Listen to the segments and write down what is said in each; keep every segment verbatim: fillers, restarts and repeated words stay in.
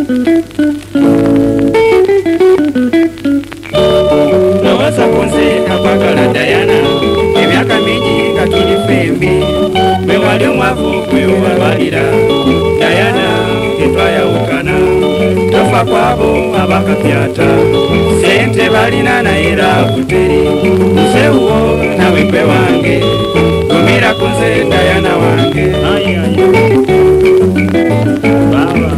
Lowoza kunze akwagala Diana emyaka mingi nga tuli fembi bwe wali omwavu kwewabalira Diana tetwayawukana tofa kwabo abakapyata sente balina naye rakuteri nzewuwo nawe gwe wange gumira kunze Diana wange ay, ay. Baba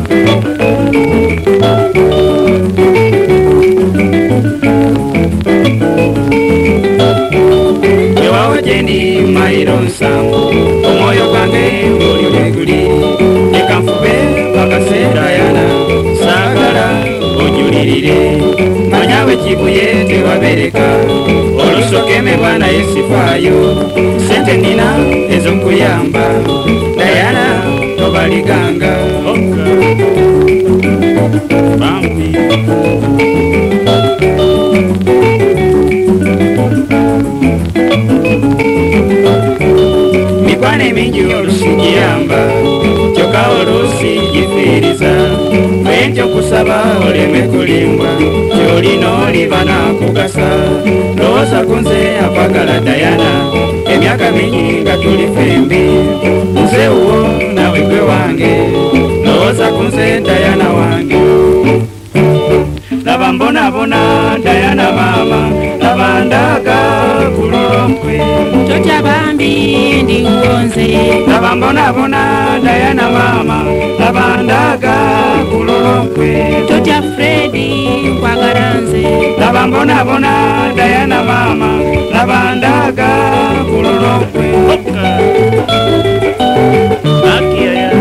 ewawe jendi mairo nsango omwoyo gwange guliguli leka nfube bakase Diana sagala ojulirire manyawe kibuye tewabereka olusokeme bwana yesifayo sente nina ezo nkuyamba Diana tobaliganga bambi mikwane mingi olusijiyamba kyoka olusijifiriza bwentyo kusaba oleme kulimbwa kyolino olibana kugasa lowooza kunze akwagala Diana emyaka mingi nga tuli fembi nzewuwo nawe gwe wange lowooza kunze Diana wange laba mbonabona Diana mama laba ndaga kulolokwe Totya bambi ndi ngonze laba mbonabona Diana mama laba ndaga kulolokwe Totya Fredi nkwagala nze laba mbonabona Diana mama laba ndaga kulolokwe Akia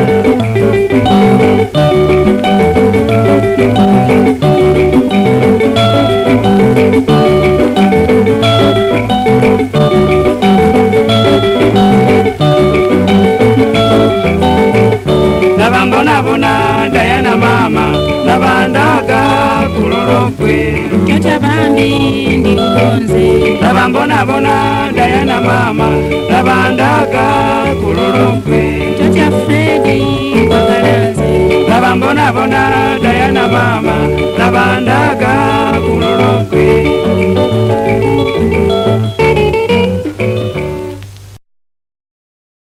laba mbonabona Diana mama laba ndaga kulolokwe Totya bambi ndi ngonze laba mbonabona Diana mama laba ndaga kulolokwe Totya Fredi nkwagala nze laba mbonabona Diana mama laba ndaga kulolokwe